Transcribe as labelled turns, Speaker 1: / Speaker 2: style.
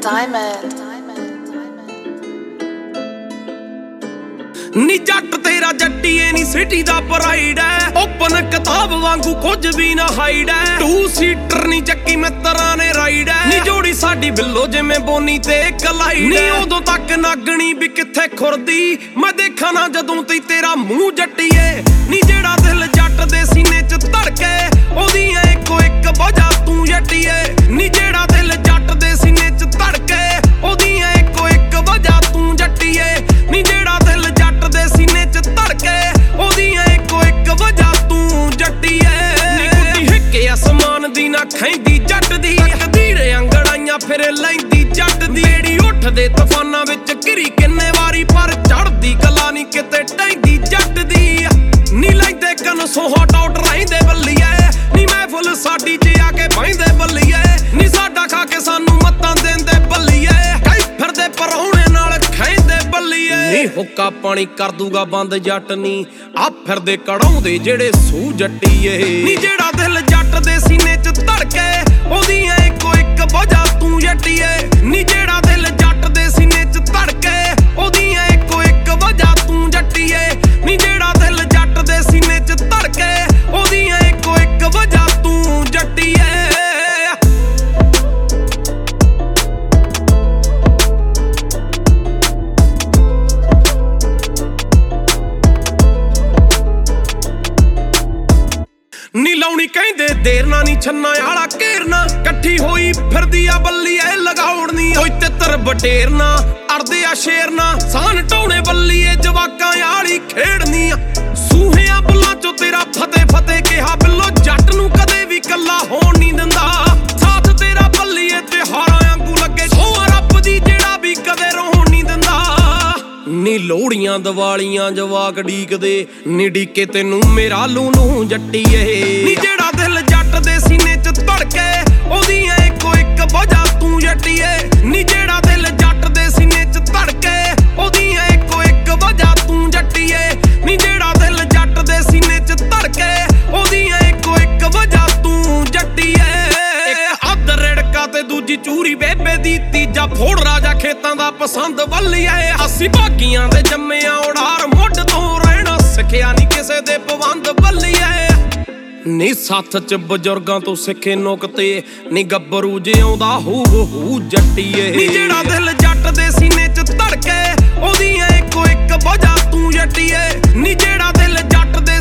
Speaker 1: ਨੀ ਜੱਟ ਤੇਰਾ ਜੱਟੀਏ ਨੀ ਸਿਟੀ ਦਾ ਪ੍ਰਾਈਡ ਐ ਓਪਨ ਕਿਤਾਬ ਵਾਂਗੂ ਕੁਝ ਵੀ ਨਾ ਹਾਈਡ ਐ 2 ਸੀਟਰ ਨੀ ਚੱਕੀ ਮਿੱਤਰਾਂ ਨੇ ਰਾਈਡ ਐ ਨੀ ਜੋੜੀ ਸਾਡੀ ਬਿੱਲੋ ਜਿਵੇਂ ਬੋਨੀ ਤੇ ਕਲਾਈਡ ਨੀ ਉਦੋਂ ਤੱਕ ਨਾਗਣੀ ਵੀ ਕਿੱਥੇ ਖੁਰਦੀ ਮੈਂ ਦੇਖਾਂ ਨਾ ਜਦੋਂ ਤੀ ਤੇਰਾ ਮੂੰਹ ਜੱਟੀਏ ਨੀ ਜਿਹੜਾ ਦਿਲ ਜੱਟ ਦੇ ਸੀਨੇ ਚ ਧੜਕੇ ਉਹਦੀਆਂ ਇੱਕੋ ਇੱਕ ਵਜ੍ਹਾ ਤੂੰ ਜੱਟੀਏ ਨੀ ਜਿਹੜਾ ਦਿਲ ਜੱਟ ਦੇ ਸੀਨੇ ਚ ਧੜਕੇ ਉਹਦੀਆਂ ਇੱਕੋ ਇੱਕ ਵਜ੍ਹਾ ਤੂੰ ਜੱਟੀਏ ਨੀ ਜਿਹੜਾ ਦਿਲ ਜੱਟ ਦੇ ਸੀਨੇ ਚ ਧੜਕੇ ਉਹਦੀਆਂ ਇੱਕੋ ਇੱਕ ਵਜ੍ਹਾ ਤੂੰ ਜੱਟੀਏ ਨੀ ਕੁੱਤੀ ਹਿੱਕੇ ਅਸਮਾਨ ਦੀ ਨਾ ਖੈਂਦੀ ਜੱਟ ਦੀ ਤਕਦੀਰੇ ਅੰਗੜਾਈਆਂ ਫਿਰ ਲੈਂਦੀ ਜੱਟ ਦੀ ਜਿਹੜੀ ਉੱਠਦੇ ਤੂਫਾਨਾਂ ਵਿੱਚ ਘਿਰੀ ਕਿੰਨੇ ਵਾਰੀ ਪਰ ਚੜਦੀ ਕਲਾ ਨੀ ਕਿਤੇ ਟੈਂਦੀ ਜੱਟ ਦੀ ਨੀ ਲੈਂਦੇ ਕਨ ਸੋਹਾ ਟੌਟ ਰਹਿੰਦੇ ਬੱਲੀਏ ਨੀ ਮਹਿਫਲ ਸਾਡੀ ਚ ਆ ਕੇ ਬਹਿੰਦੇ ਬੱਲੀਏ ਨੀ ਸਾਡਾ ਖਾ ਕੇ ਸਾਨੂੰ ਮੱਤਾਂ ਦਿੰਦੇ ਬੱਲੀਏ ਕਈ ਫਿਰਦੇ ਪਰੌਣੇ ਨਾਲ ਖੈਂਦੇ ਬੱਲੀਏ ਨੀ ਹੁੱਕਾ ਪਾਣੀ ਕਰ ਦੂਗਾ ਬੰਦ ਜੱਟ ਨੀ ਆ ਫਿਰਦੇ ਕੜਾਉਂਦੇ ਜਿਹੜੇ ਸੂ ਜੱਟੀਏ ਨੀ ਜਿਹੜਾ ਦਿਲ ਜੱਟ ਦੇ ਸੀਨੇ ਚ ਧੜਕੇ ਉਹਦੀਆਂ ਇੱਕੋ ਇੱਕ ਵਜ੍ਹਾ ਤੂੰ ਜੱਟੀਏ ਨੀ ਜਿਹੜਾ ਦਿਲ ਜੱਟ ਦੇ ਸੀਨੇ ਚ ਧੜਕੇ ਉਹਦੀਆਂ ਇੱਕੋ ਇੱਕ ਵਜ੍ਹਾ ਤੂੰ ਜੱਟੀਏ ਨੀ ਜਿਹੜਾ ਦਿਲ ਜੱਟ ਦੇ ਸੀਨੇ ਚ ਧੜਕੇ ਉਹਦੀਆਂ ਇੱਕੋ ਇੱਕ ਵਜ੍ਹਾ ਤੂੰ ਜੱਟੀਏ ਨੀ ਲਾਉਣੀ ਕਹਿੰਦੇ ਦੇਰ ਨਾ ਨੀ ਛੰਨਾ ਆਲਾ ਘੇਰਨਾ ਇਕੱਠੀ ਹੋਈ ਫਿਰਦੀ ਆ ਬੱਲੀ ਐ ਲਗਾਉਣੀ ਓਏ ਤਿੱਤਰ ਬਟੇਰਨਾ ਅੜਦੇ ਆ ਸ਼ੇਰਨਾ ਸਾਨ ਢਾਉਣੇ ਬੱਲੀ ਐ ਜਵਾਕਾਂ ਆਲੀ ਖੇਡਨੀ ਆ ਸੂਹਿਆਂ ਬੁੱਲਾਂ ਚੋਂ ਤੇਰਾ ਫਤਿਹ ਫਤਿਹ ਕਿਹਾ ਬਿੱਲੋ ਜੱਟ ਨੂੰ ਕਦੇ ਵੀ ਕੱਲਾ ਹੋਣ ਨਹੀਂ ਦਿੰਦਾ ਸਾਥ ਤੇਰਾ ਬੱਲੀ ਐ ਤਿਉਹਾਰਾਂ ਵਾਂਗੂ ਲੱਗੇ ਸੋਹ ਰੱਬ ਦੀ ਜਿਹੜਾ ਵੀ ਕਦੇ ਰੋਣ ਨਹੀਂ ਦਿੰਦਾ ਨੀ ਲੋਹੜੀਆਂ ਦੀਵਾਲੀਆਂ ਜਵਾਕ ਡੀਕਦੇ ਨੀ ਡੀਕੇ ਤੈਨੂੰ ਮੇਰਾ ਲੂਲੂ ਜੱਟੀਏ ਨੀ ਜਿਹੜਾ ਦਿਲ ਜੱਟ ਦੇ ਸੀਨੇ ਚ ਧੜਕੇ ਉਹਦੀਆਂ ਇੱਕੋ ਇੱਕ ਵਜ੍ਹਾ ਤੂੰ ਜੱਟੀਏ ਨੀ ਜਿਹੜਾ ਦਿਲ ਜੱਟ ਦੇ ਸੀਨੇ ਚ ਧੜਕੇ ਉਹਦੀਆਂ ਇੱਕੋ ਇੱਕ ਵਜ੍ਹਾ ਤੂੰ ਜੱਟੀਏ ਨੀ ਜਿਹੜਾ ਦਿਲ ਜੱਟ ਦੇ ਸੀਨੇ ਚ ਧੜਕੇ ਉਹਦੀਆਂ ਇੱਕੋ ਇੱਕ ਵਜ੍ਹਾ ਤੂੰ ਜੱਟੀਏ ਇੱਕ ਅੱਧ ਰੜਕਾ ਤੇ ਦੂਜੀ ਚੂਰੀ ਬੇਬੇ ਦੀ ਤੀਜਾ ਫੋੜ ਰਾਜਾ ਖੇਤਾਂ ਦਾ ਪਸੰਦ ਵੱਲੀਏ ਅਸੀਂ ਭਾਗੀਆਂ ਦੇ ਜੰਮਿਆ ਉਡਾਰ ਮੁੱਢ ਤੋਂ ਰਹਿਣਾ ਸਿੱਖਿਆ ਨੀ ਕਿਸੇ ਦੇ ਪਵੰਦ ਵੱਲੀਏ ਨੀ ਸੱਥ ਚ ਬਜ਼ੁਰਗਾਂ ਤੋਂ ਸਿੱਖੇ ਨੁਕਤੇ ਨੀ ਗੱਭਰੂ ਜਿਉਂਦਾ ਹੂ ਜੱਟੀਏ ਨੀ ਜਿਹੜਾ ਦਿਲ ਜੱਟ ਦੇ ਸੀਨੇ ਚ ਧੜਕੇ ਉਹਦੀਆਂ ਇੱਕੋ ਇੱਕ ਵਜ੍ਹਾ ਤੂੰ ਜੱਟੀਏ ਨੀ ਜਿਹੜਾ ਦਿਲ ਜੱਟ ਦੇ